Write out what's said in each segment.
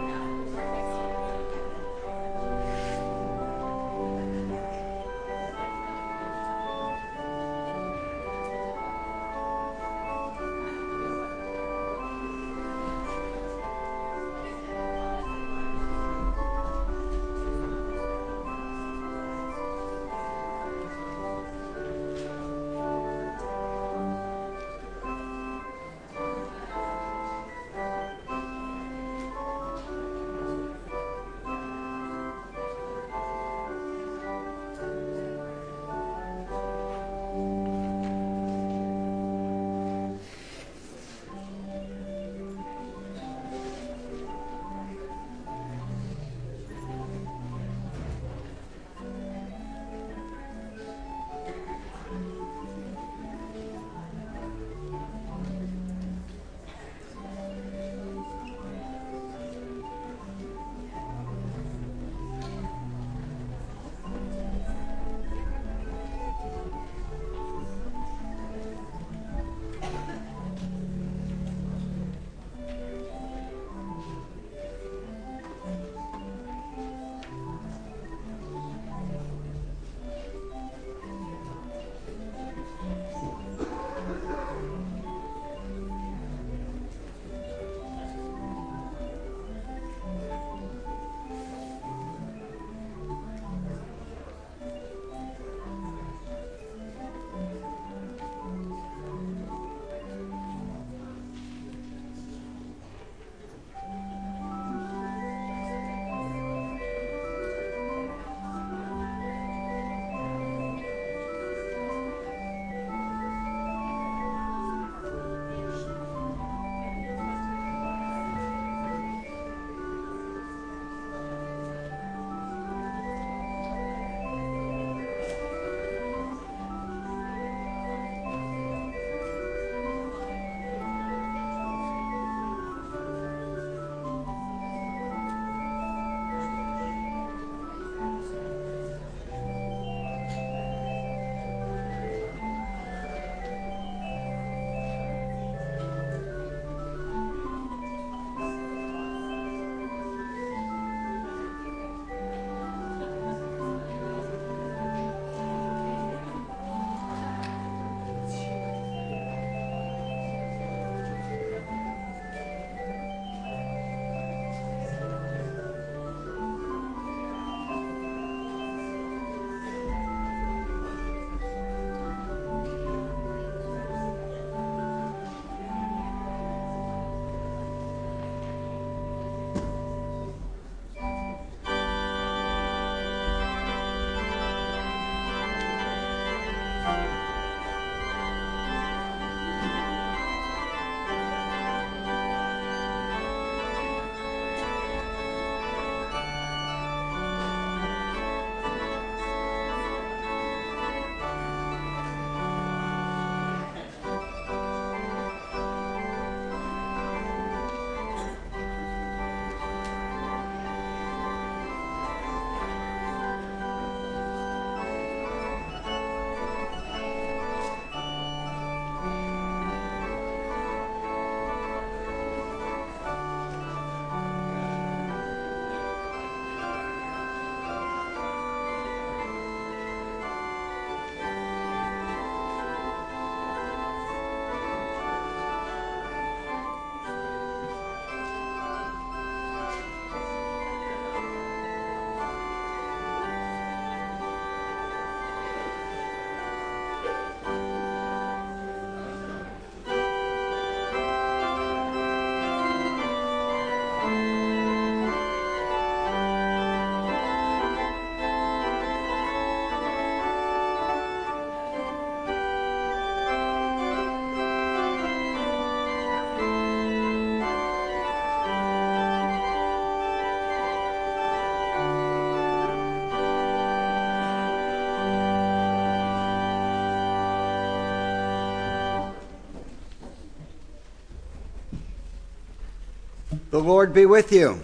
The Lord be with you.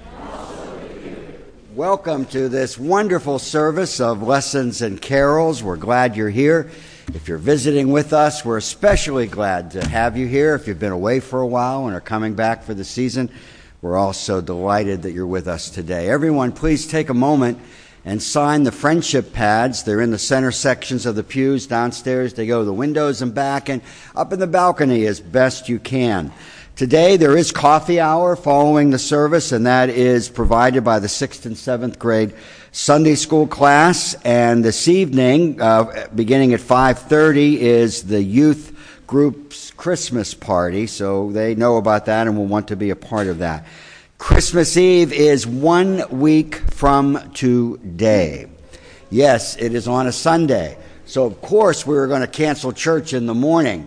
Welcome to this wonderful service of Lessons and Carols. We're glad you're here. If you're visiting with us, we're especially glad to have you here. If you've been away for a while and are coming back for the season, we're also delighted that you're with us today. Everyone, please take a moment and sign the friendship pads. They're in the center sections of the pews downstairs. They go to the windows and back and up in the balcony as best you can. Today there is coffee hour following the service, and that is provided by the 6th and 7th grade Sunday school class. And this evening, beginning at 5:30, is the youth group's Christmas party. So they know about that and will want to be a part of that. Christmas Eve is 1 week from today. Yes, it is on a Sunday. So, of course, we were going to cancel church in the morning.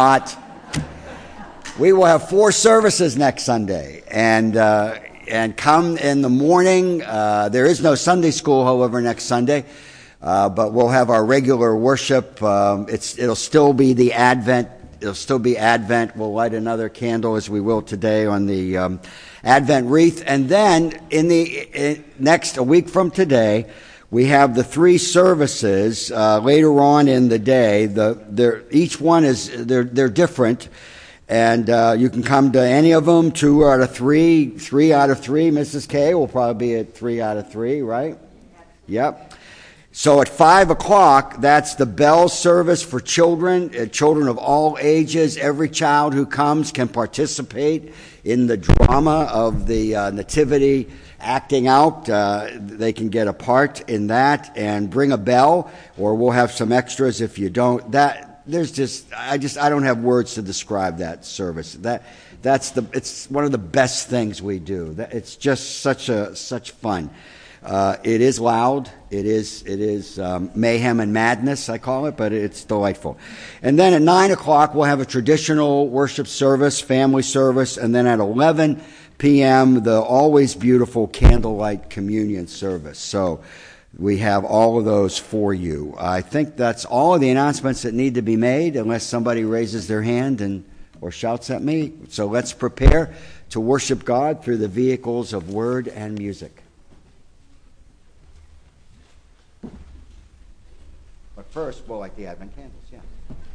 We will have 4 services next Sunday. And come in the morning. There is no Sunday school, however, next Sunday. But we'll have our regular worship. It'll still be the Advent. We'll light another candle, as we will today, on the Advent wreath. And then a week from today, we have the 3 services later on in the day. Each one they're different. And you can come to any of them, 2 out of 3, 3 out of 3. Mrs. K will probably be at 3 out of 3, right? Yep. So at 5 o'clock, that's the bell service for children, children of all ages. Every child who comes can participate in the drama of the nativity acting out. They can get a part in that and bring a bell, or we'll have some extras if you don't. I don't have words to describe that service. It's one of the best things we do. It's just such fun. It is loud. It is mayhem and madness, I call it, but it's delightful. And then at 9 o'clock, we'll have a traditional worship service, family service, and then at 11 p.m., the always beautiful candlelight communion service. So we have all of those for you. I think that's all of the announcements that need to be made, unless somebody raises their hand or shouts at me. So let's prepare to worship God through the vehicles of word and music. But first, we'll light the Advent candles, yeah.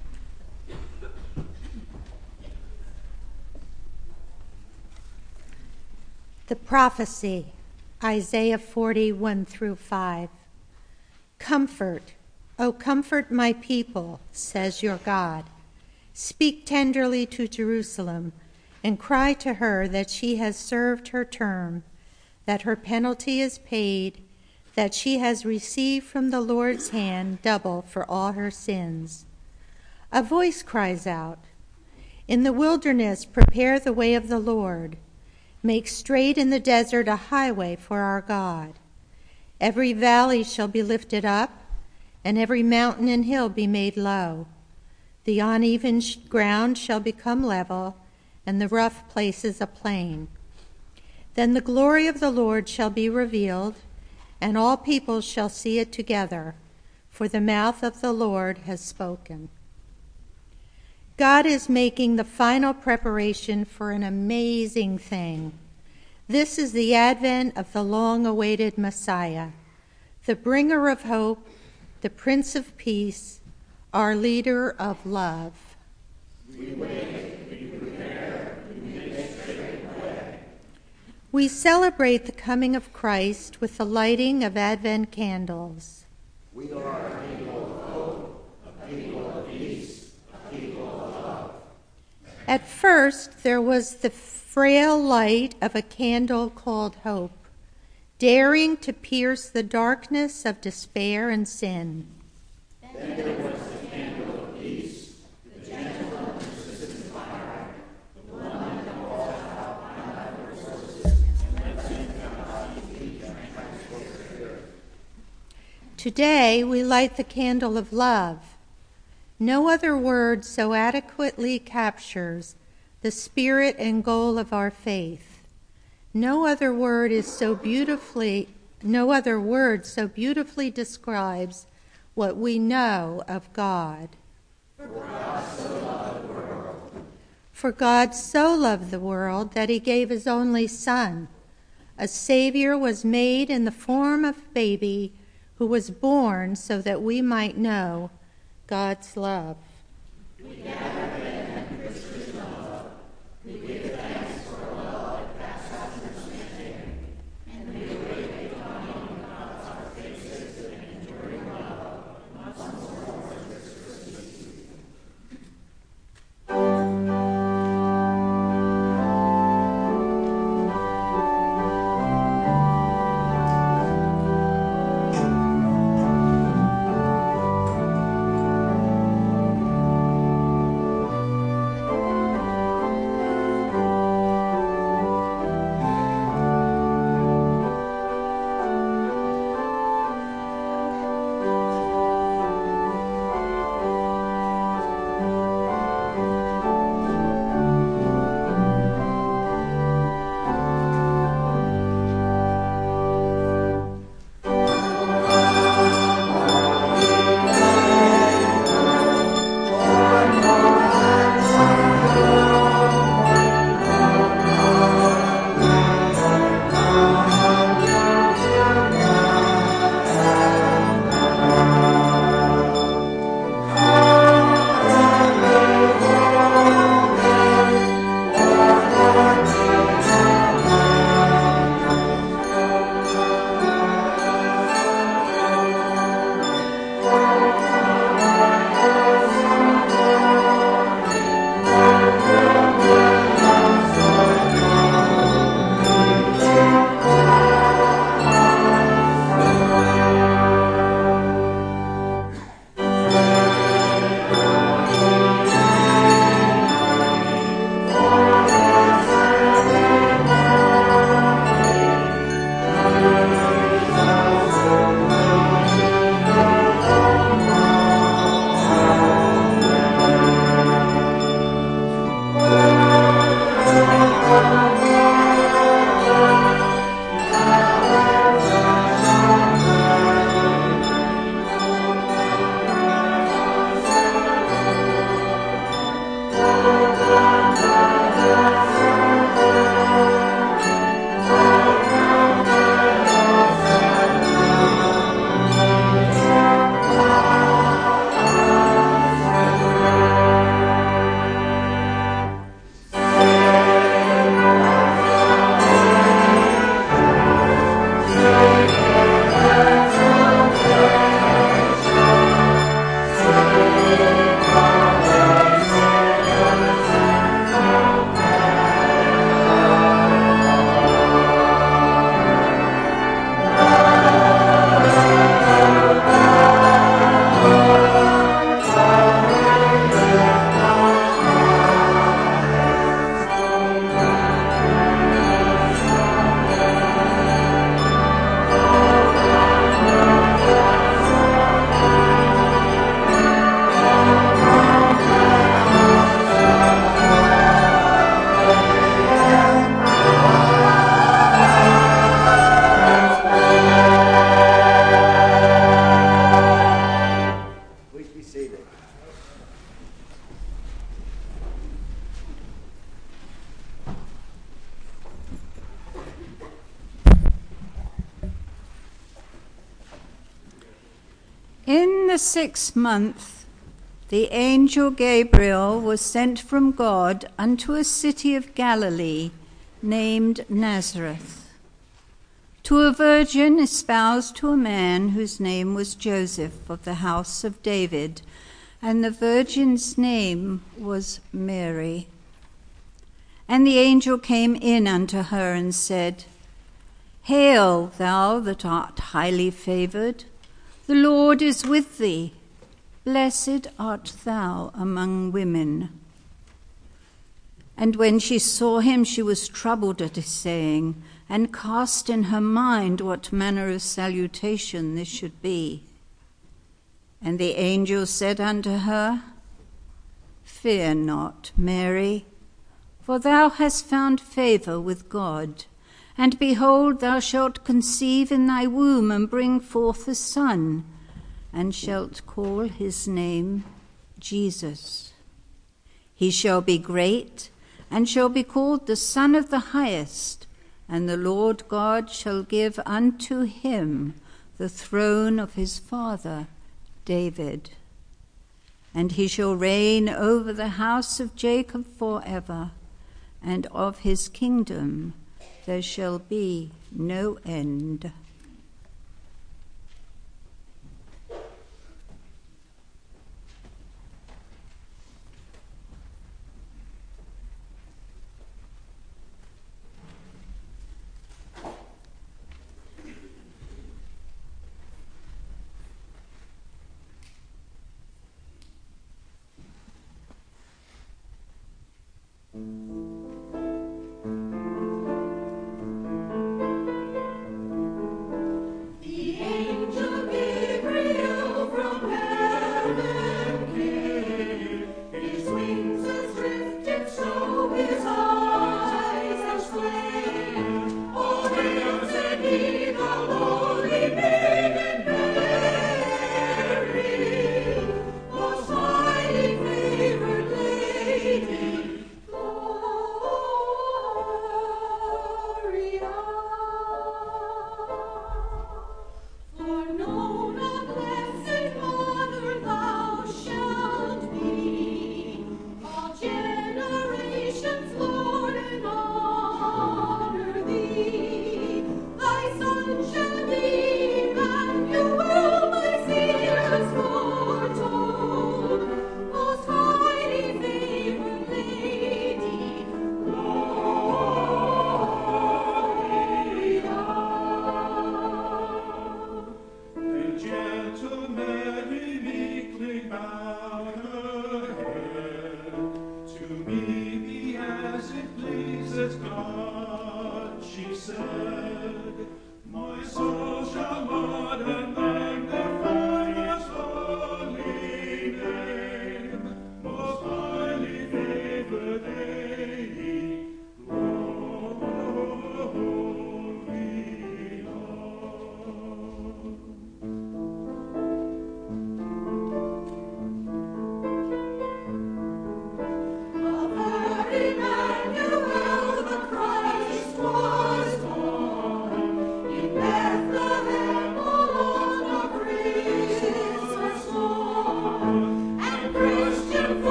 The prophecy, Isaiah 40:1-5. Comfort, O comfort my people, says your God. Speak tenderly to Jerusalem, and cry to her that she has served her term, that her penalty is paid, that she has received from the Lord's hand double for all her sins. A voice cries out, in the wilderness prepare the way of the Lord. Make straight in the desert a highway for our God. Every valley shall be lifted up, and every mountain and hill be made low. The uneven ground shall become level, and the rough places a plain. Then the glory of the Lord shall be revealed, and all people shall see it together, for the mouth of the Lord has spoken. God is making the final preparation for an amazing thing. This is the advent of the long-awaited Messiah, the bringer of hope, the Prince of Peace, our leader of love. We wait, we prepare, we make straight way. We celebrate the coming of Christ with the lighting of Advent candles. We are a people of hope, a people of peace, a people of love. At first, there was the frail light of a candle called hope, daring to pierce the darkness of despair and sin. Then there was the candle of peace, the gentle and persistent fire, the one that calls out on thy resources and lets in God's deep and tranquil spirit. Today we light the candle of love. No other word so adequately captures the spirit and goal of our faith. No other word so beautifully describes what we know of God. For God so loved the world. For God so loved the world that he gave his only Son. A Savior was made in the form of a baby who was born so that we might know God's love. We gather in Christ's love. We give thanks for love that passes in the 6th month, the angel Gabriel was sent from God unto a city of Galilee named Nazareth, to a virgin espoused to a man whose name was Joseph of the house of David, and the virgin's name was Mary. And the angel came in unto her and said, Hail, thou that art highly favoured, the Lord is with thee. Blessed art thou among women. And when she saw him, she was troubled at his saying, and cast in her mind what manner of salutation this should be. And the angel said unto her, Fear not, Mary, for thou hast found favour with God. And behold, thou shalt conceive in thy womb, and bring forth a son, and shalt call his name Jesus. He shall be great, and shall be called the Son of the Highest, and the Lord God shall give unto him the throne of his father David. And he shall reign over the house of Jacob forever, and of his kingdom there shall be no end.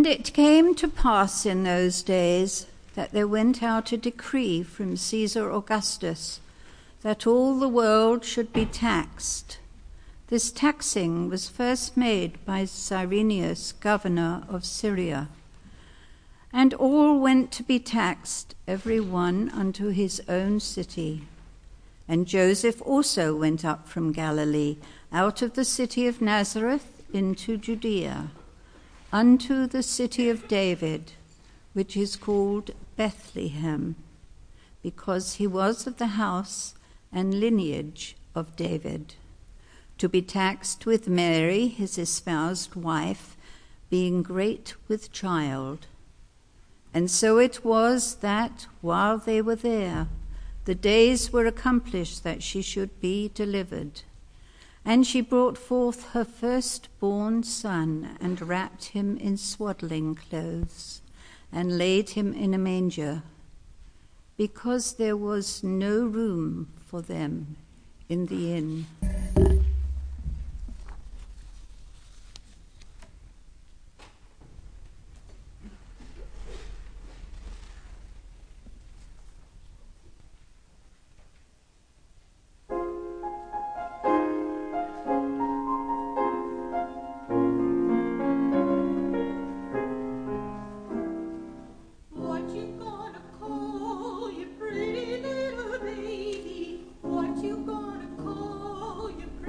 And it came to pass in those days that there went out a decree from Caesar Augustus that all the world should be taxed. This taxing was first made by Cyrenius, governor of Syria. And all went to be taxed, every one unto his own city. And Joseph also went up from Galilee, out of the city of Nazareth into Judea, unto the city of David, which is called Bethlehem, because he was of the house and lineage of David, to be taxed with Mary, his espoused wife, being great with child. And so it was that, while they were there, the days were accomplished that she should be delivered. And she brought forth her firstborn son, and wrapped him in swaddling clothes, and laid him in a manger, because there was no room for them in the inn. What you gonna call your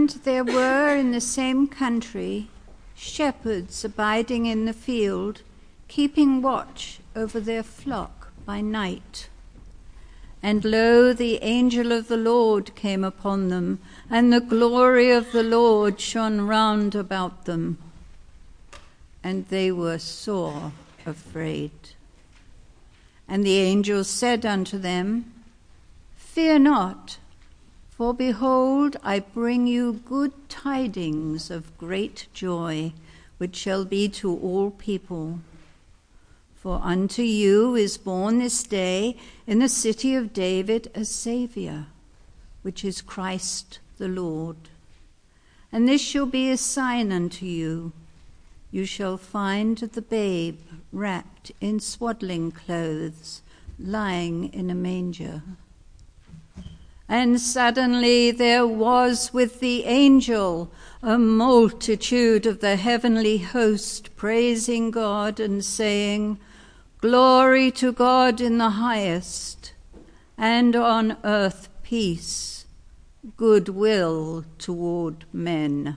And there were in the same country shepherds abiding in the field, keeping watch over their flock by night. And lo, the angel of the Lord came upon them, and the glory of the Lord shone round about them. And they were sore afraid. And the angel said unto them, Fear not, for behold, I bring you good tidings of great joy, which shall be to all people. For unto you is born this day in the city of David a Saviour, which is Christ the Lord. And this shall be a sign unto you. You shall find the babe wrapped in swaddling clothes, lying in a manger. And suddenly there was with the angel a multitude of the heavenly host, praising God and saying, Glory to God in the highest, and on earth peace, goodwill toward men.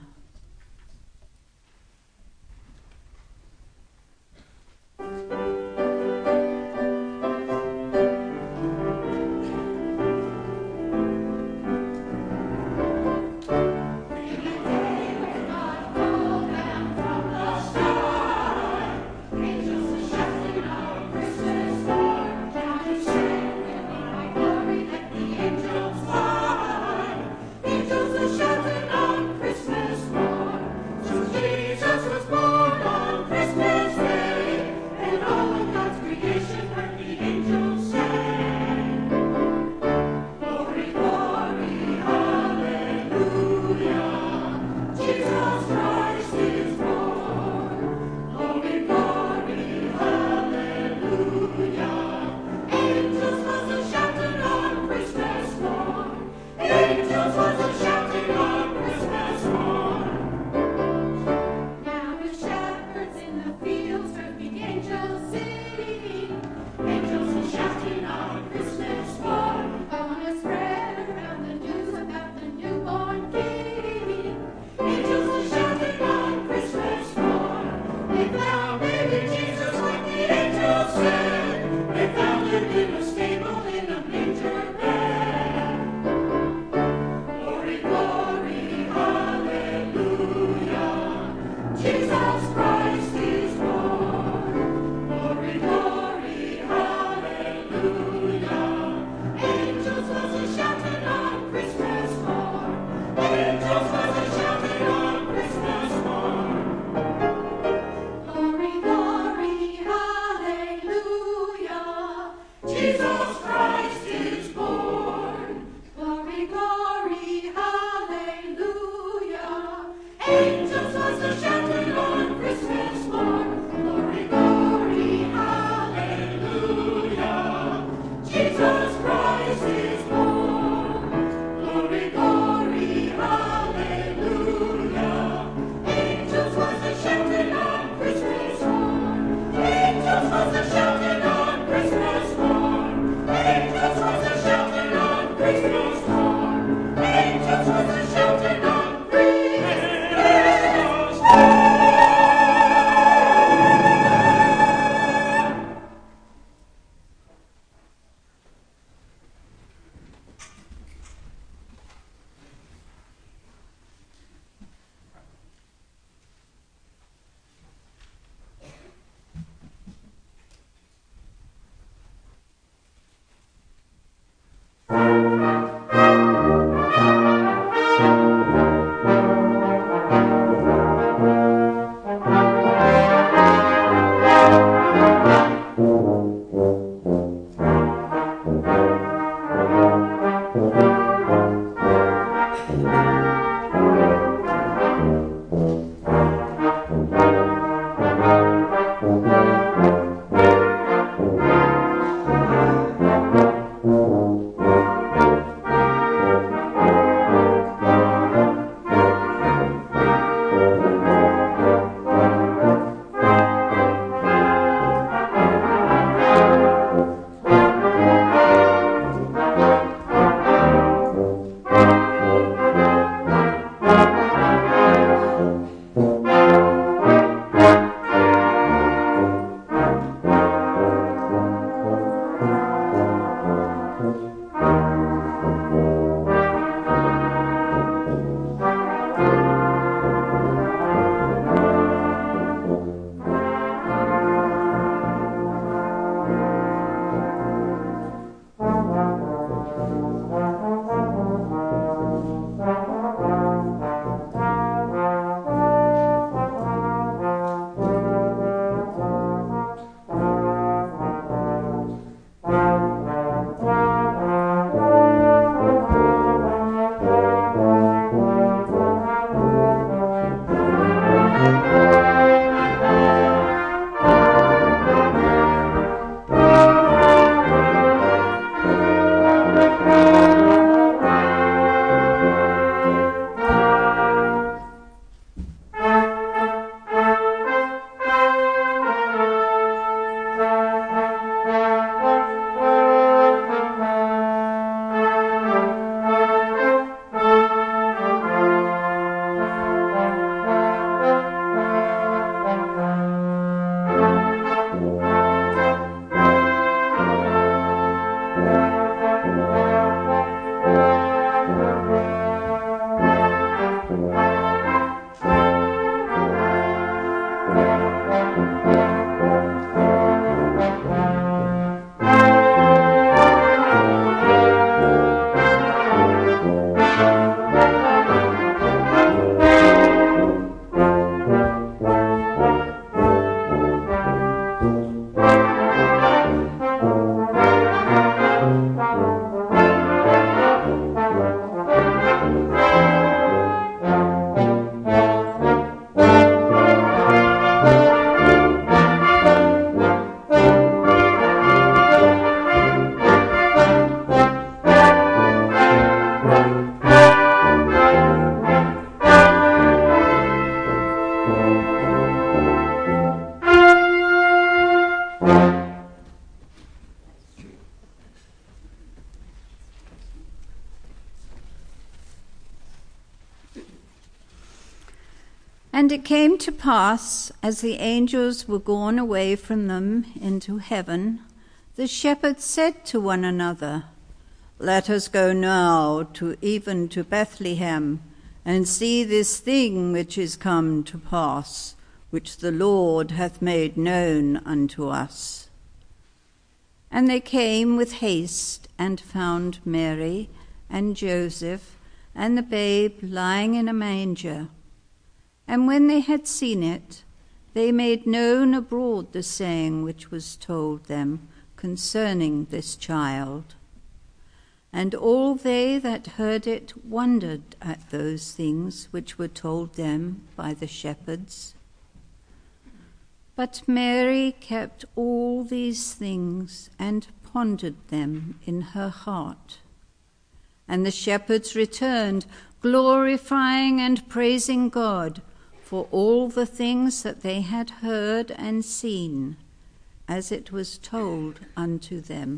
And it came to pass, as the angels were gone away from them into heaven, the shepherds said to one another, "Let us go now even to Bethlehem, and see this thing which is come to pass, which the Lord hath made known unto us." And they came with haste and found Mary and Joseph and the babe lying in a manger. And when they had seen it, they made known abroad the saying which was told them concerning this child. And all they that heard it wondered at those things which were told them by the shepherds. But Mary kept all these things and pondered them in her heart. And the shepherds returned, glorifying and praising God for all the things that they had heard and seen, as it was told unto them.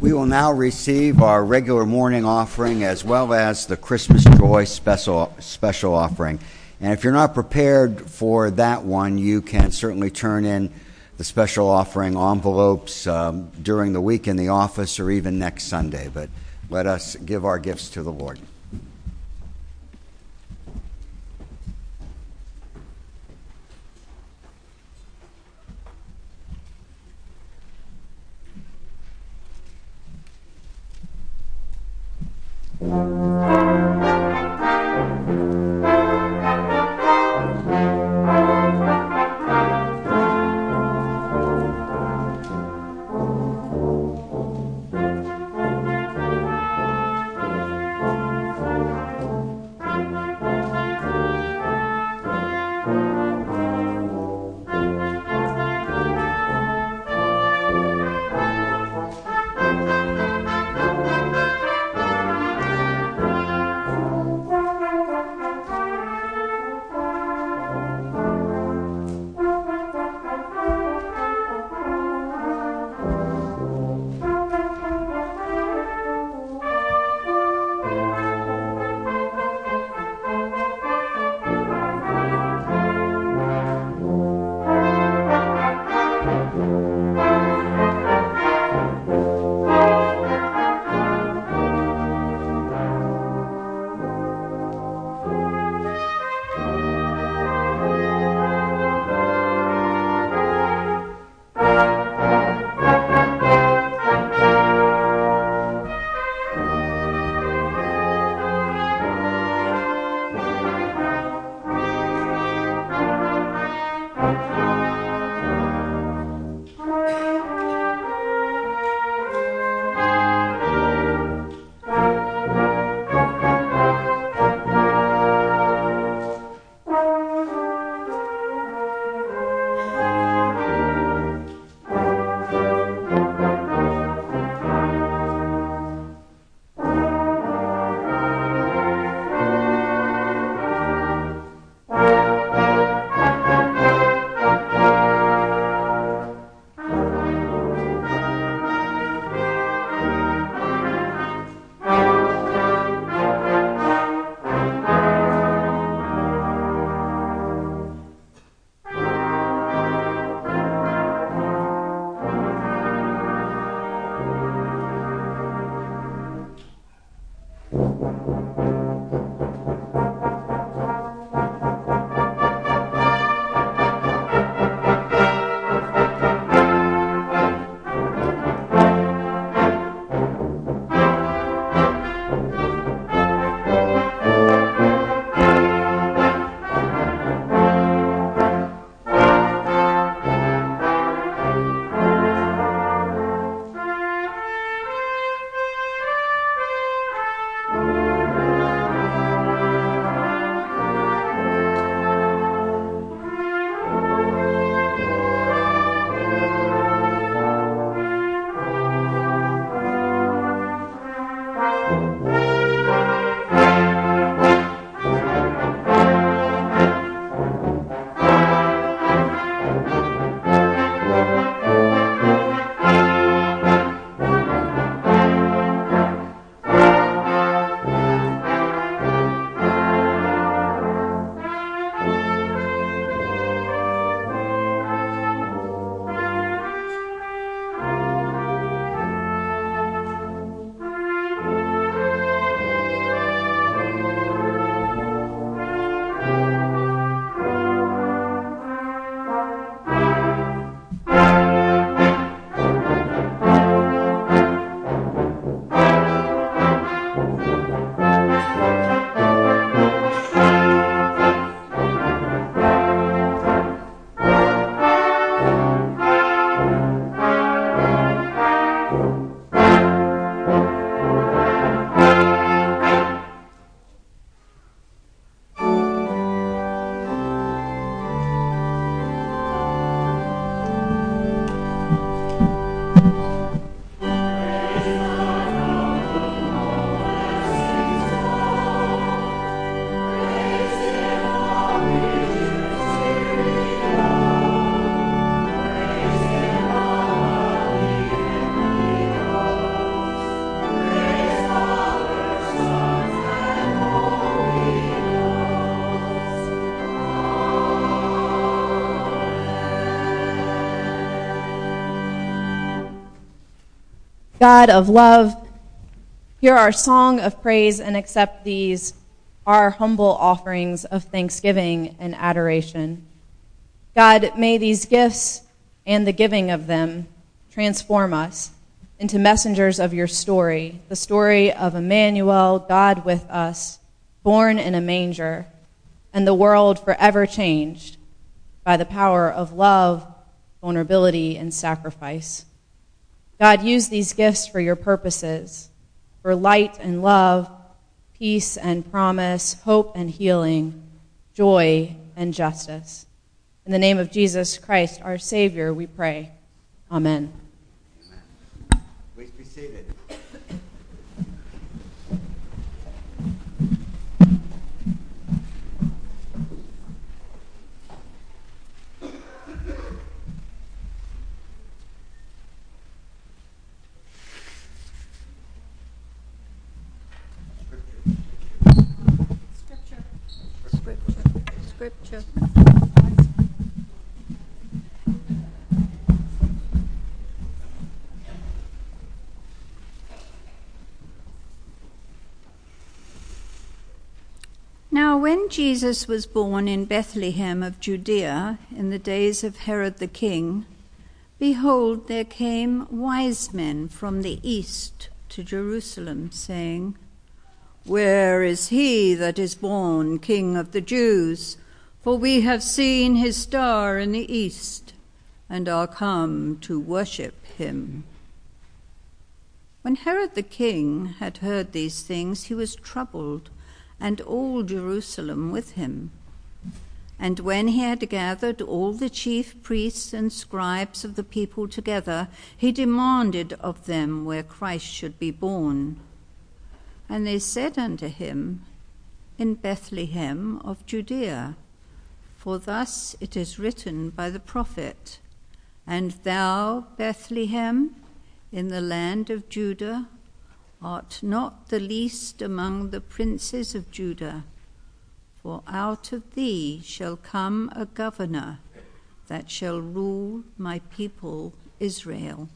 We will now receive our regular morning offering as well as the Christmas Joy special offering. And if you're not prepared for that one, you can certainly turn in the special offering envelopes during the week in the office or even next Sunday. But let us give our gifts to the Lord. God of love, hear our song of praise and accept these, our humble offerings of thanksgiving and adoration. God, may these gifts and the giving of them transform us into messengers of your story, the story of Emmanuel, God with us, born in a manger, and the world forever changed by the power of love, vulnerability, and sacrifice. God, use these gifts for your purposes, for light and love, peace and promise, hope and healing, joy and justice. In the name of Jesus Christ, our Savior, we pray. Amen. Please be seated. Scripture. Now, when Jesus was born in Bethlehem of Judea in the days of Herod the king, behold, there came wise men from the east to Jerusalem, saying, "Where is he that is born King of the Jews? For we have seen his star in the east, and are come to worship him." When Herod the king had heard these things, he was troubled, and all Jerusalem with him. And when he had gathered all the chief priests and scribes of the people together, he demanded of them where Christ should be born. And they said unto him, "In Bethlehem of Judea, for thus it is written by the prophet, And thou, Bethlehem, in the land of Judah, art not the least among the princes of Judah, for out of thee shall come a governor that shall rule my people Israel."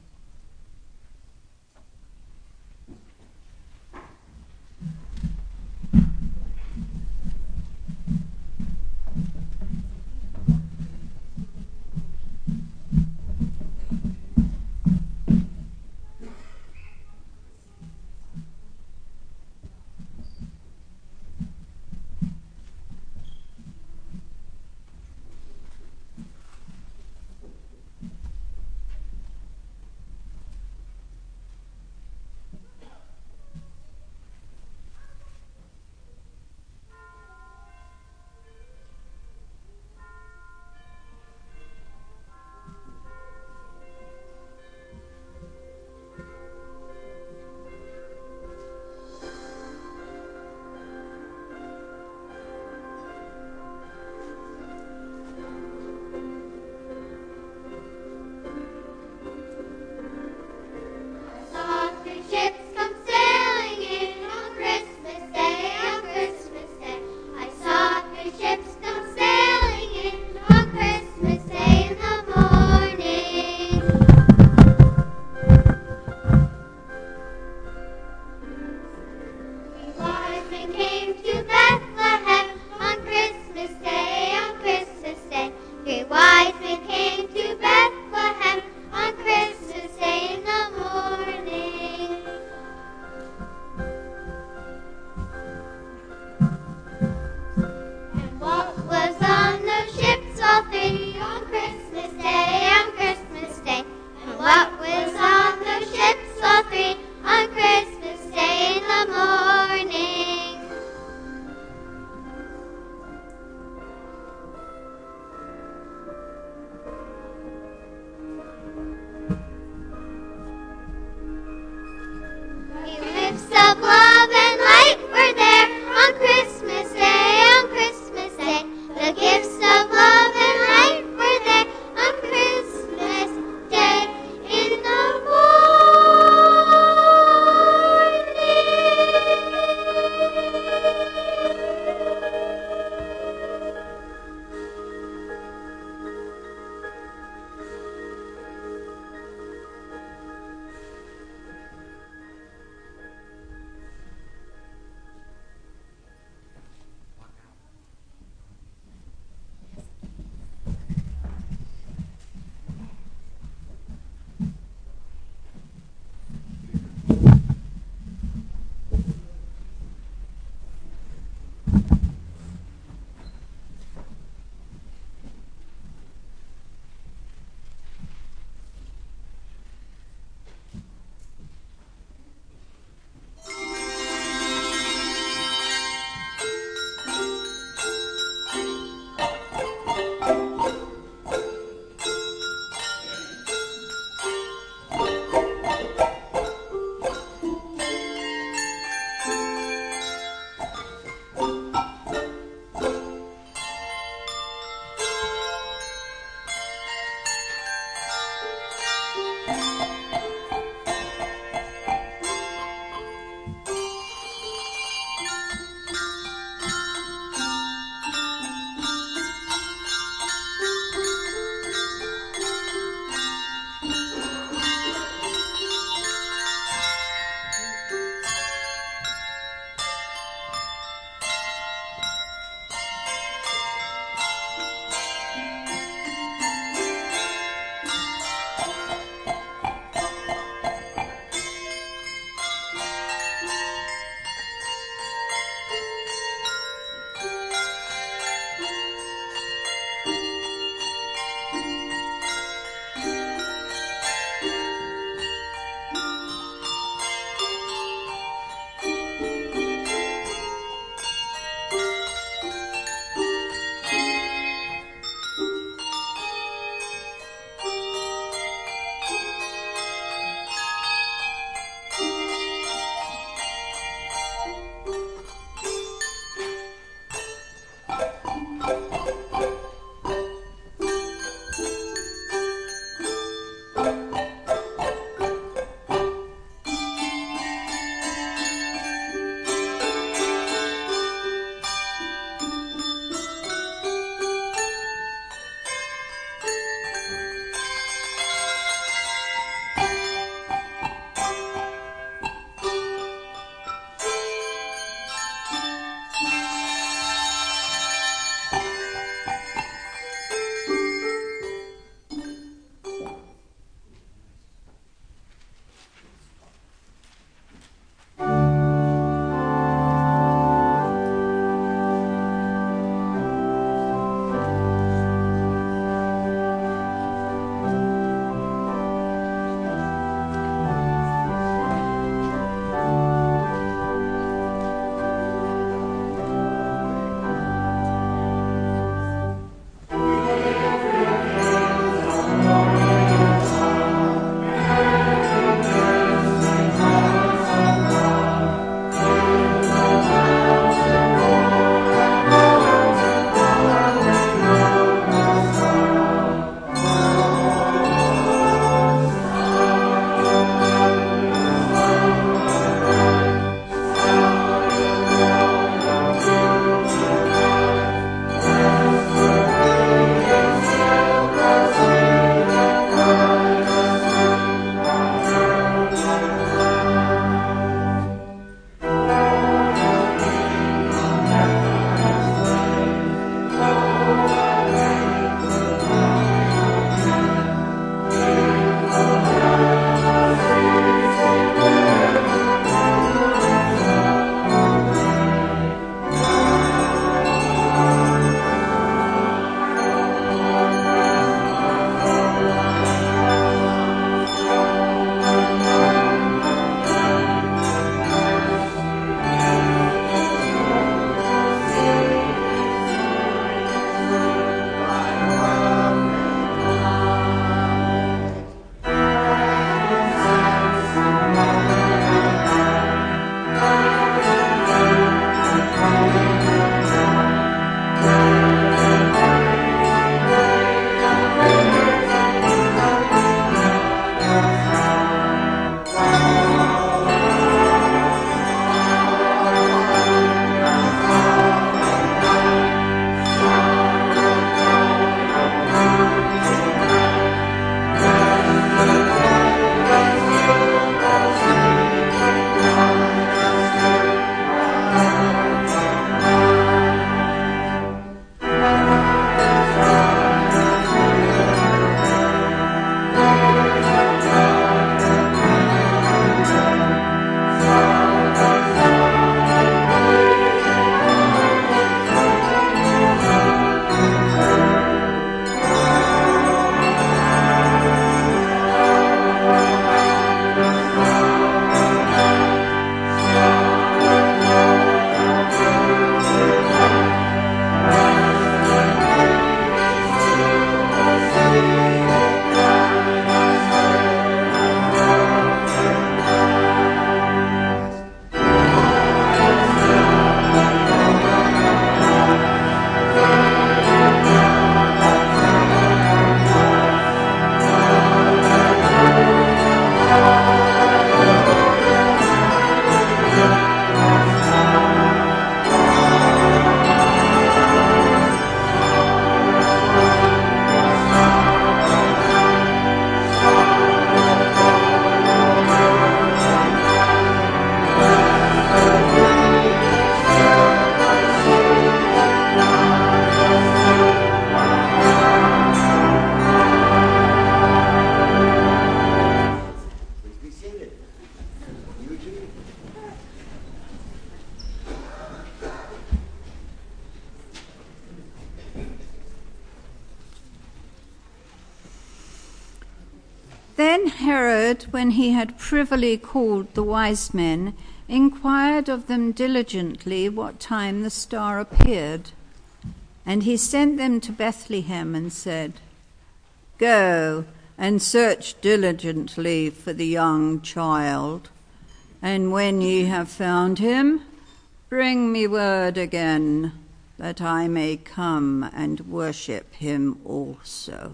Then Herod, when he had privily called the wise men, inquired of them diligently what time the star appeared. And he sent them to Bethlehem and said, "Go and search diligently for the young child, and when ye have found him, bring me word again, that I may come and worship him also."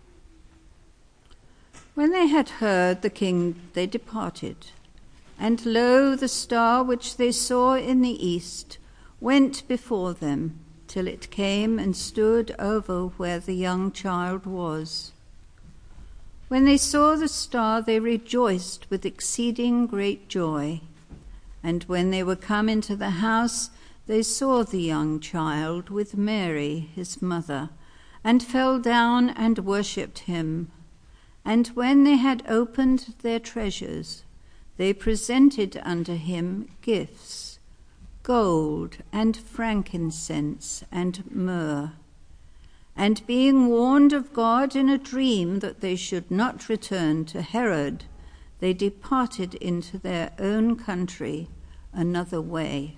When they had heard the king, they departed. And lo, the star which they saw in the east went before them, till it came and stood over where the young child was. When they saw the star, they rejoiced with exceeding great joy. And when they were come into the house, they saw the young child with Mary, his mother, and fell down and worshipped him. And when they had opened their treasures, they presented unto him gifts, gold and frankincense and myrrh. And being warned of God in a dream that they should not return to Herod, they departed into their own country another way.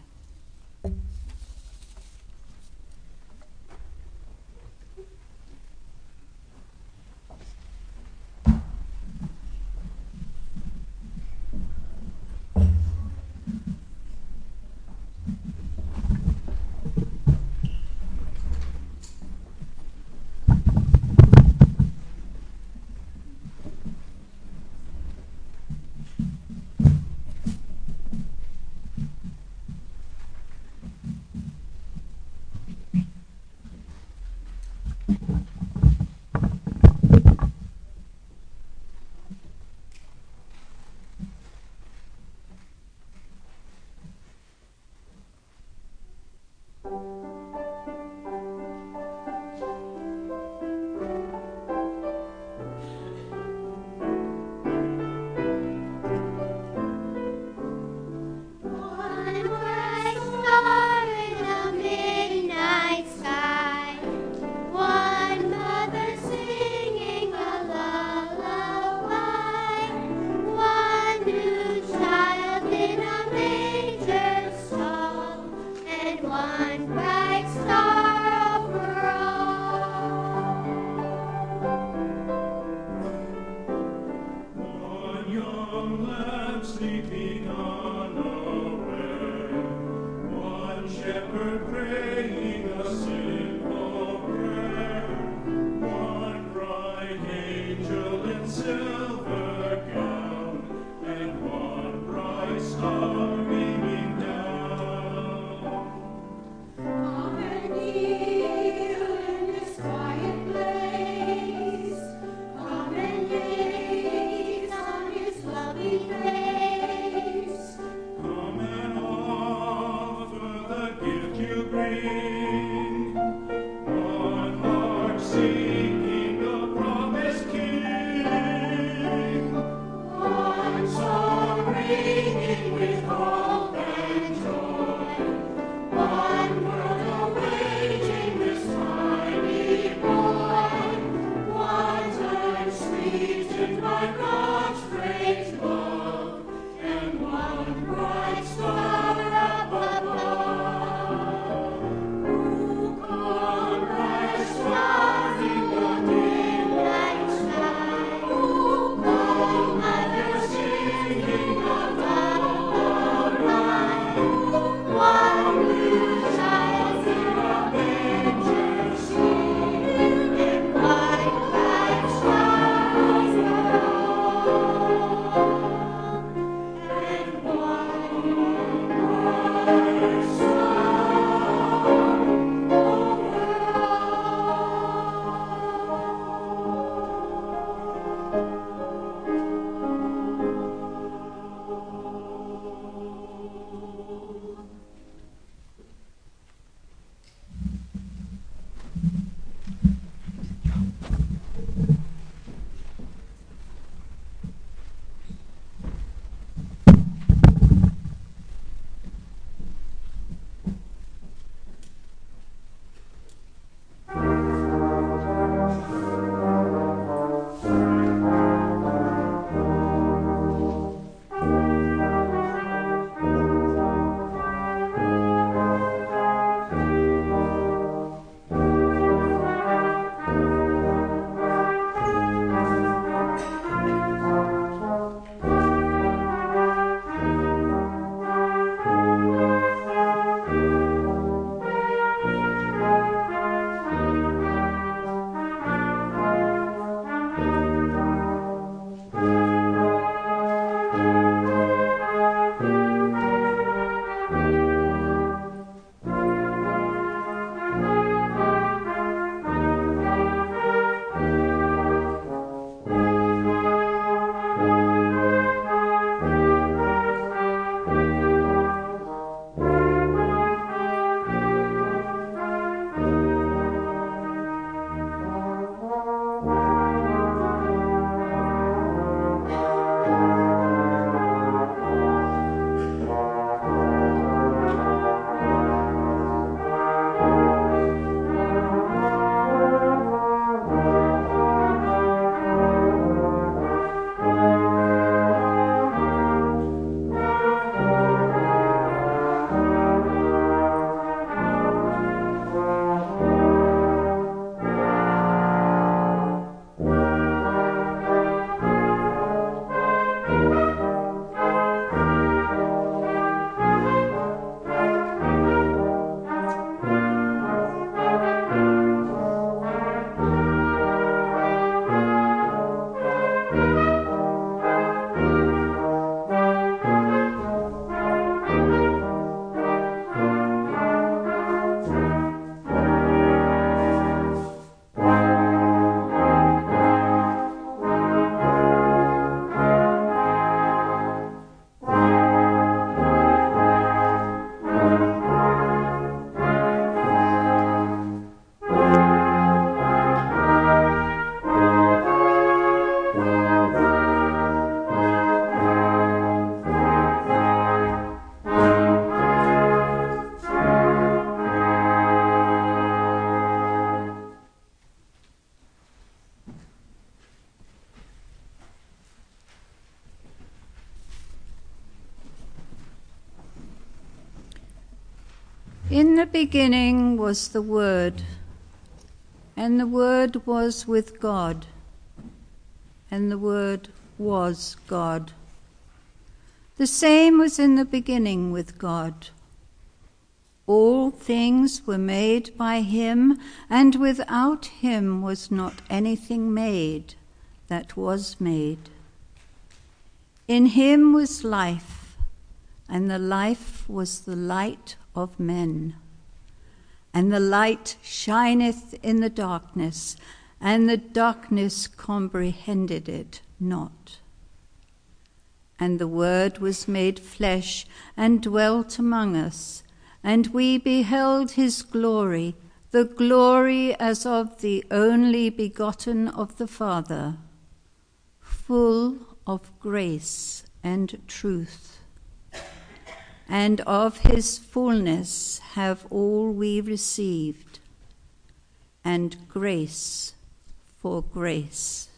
In the beginning was the Word, and the Word was with God, and the Word was God. The same was in the beginning with God. All things were made by him, and without him was not anything made that was made. In him was life, and the life was the light of men. And the light shineth in the darkness, and the darkness comprehended it not. And the Word was made flesh and dwelt among us, and we beheld his glory, the glory as of the only begotten of the Father, full of grace and truth. And of his fullness have all we received, and grace for grace.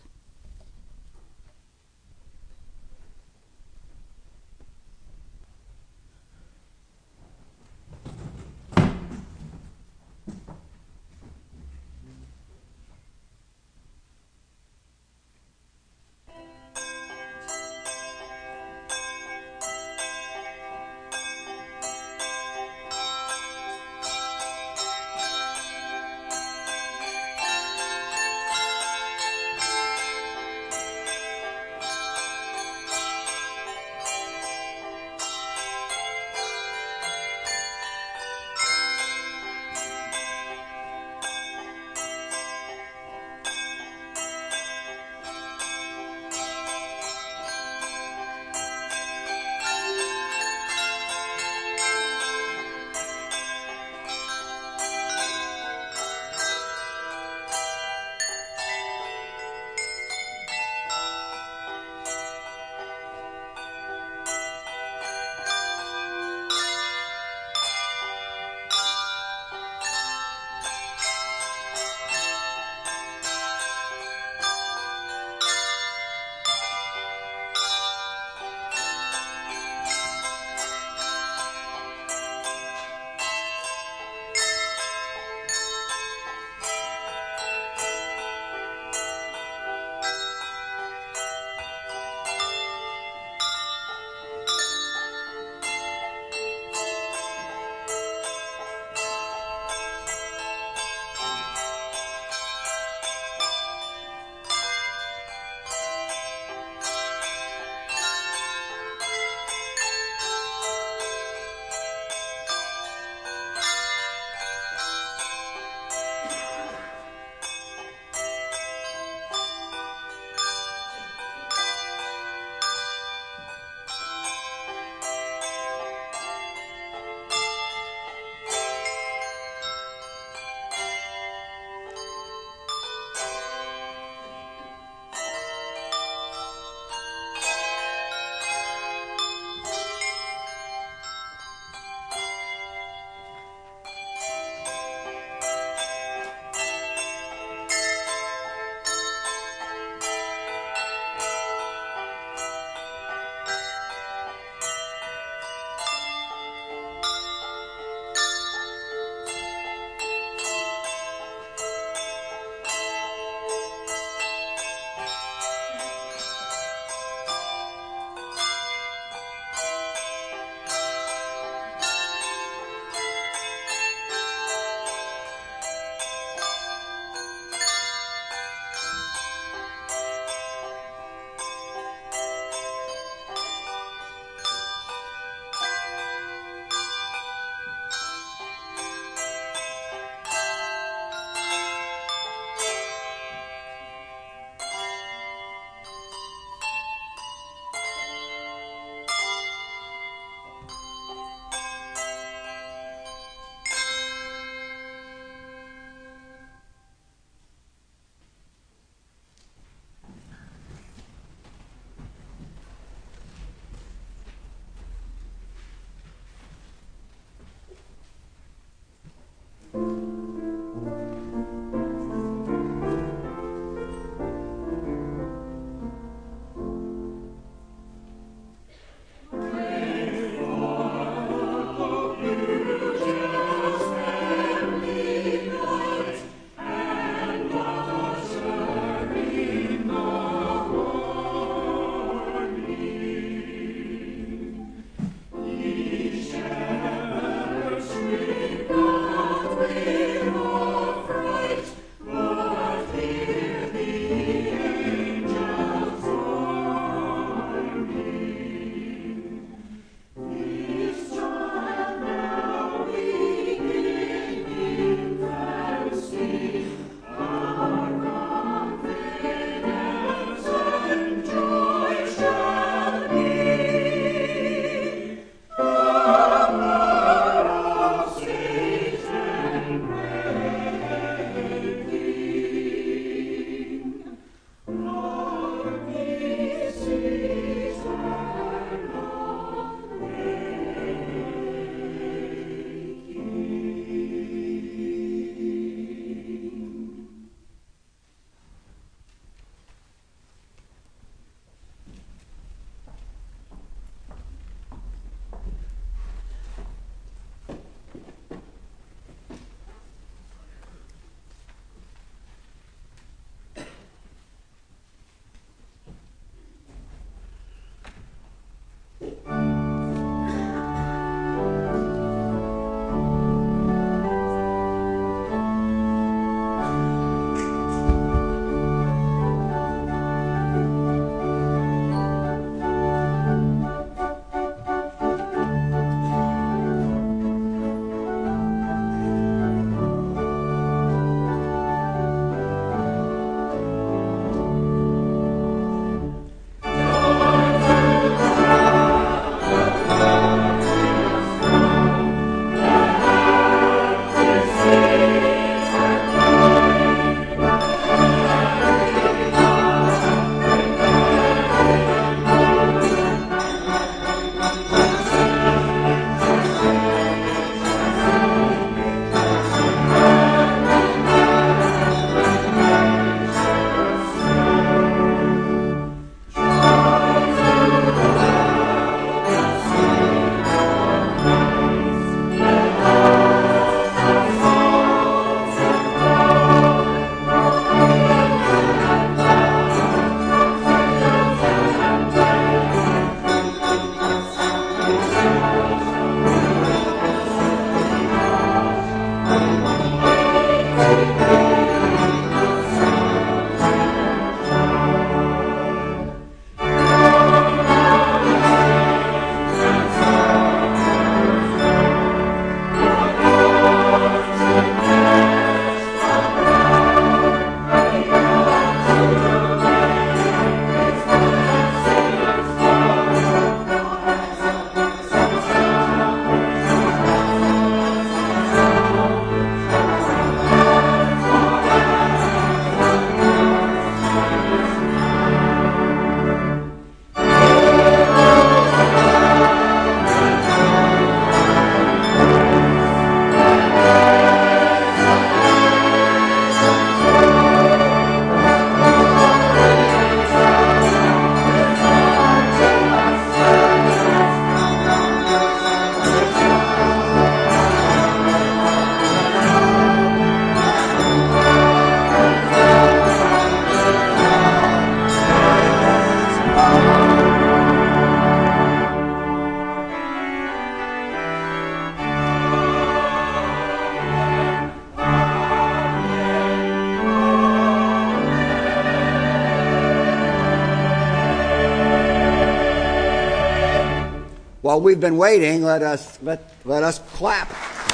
while we've been waiting, let us clap.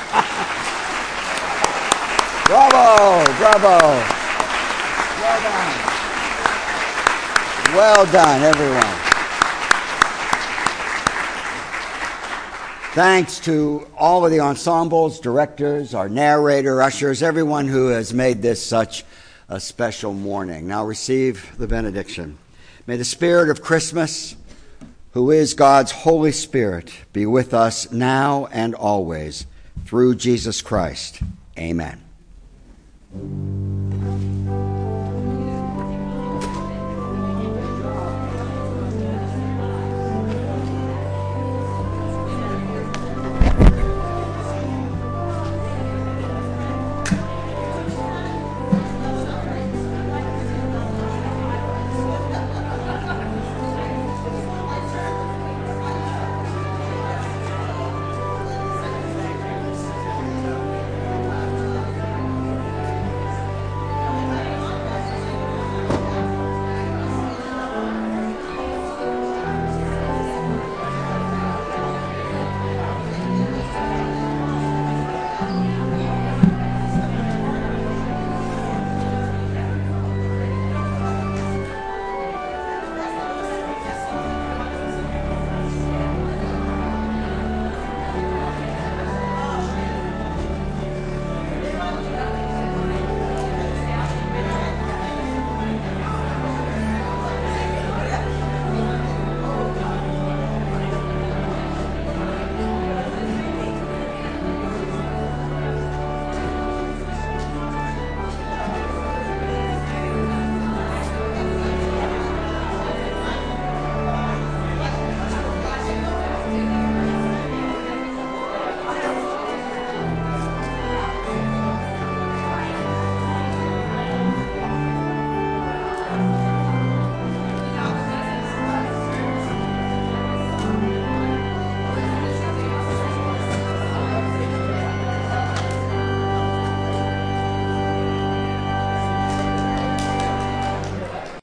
Bravo, bravo. Well done. Well done, everyone. Thanks to all of the ensembles, directors, our narrator, ushers, everyone who has made this such a special morning. Now receive the benediction. May the Spirit of Christmas, who is God's Holy Spirit, be with us now and always, through Jesus Christ. Amen.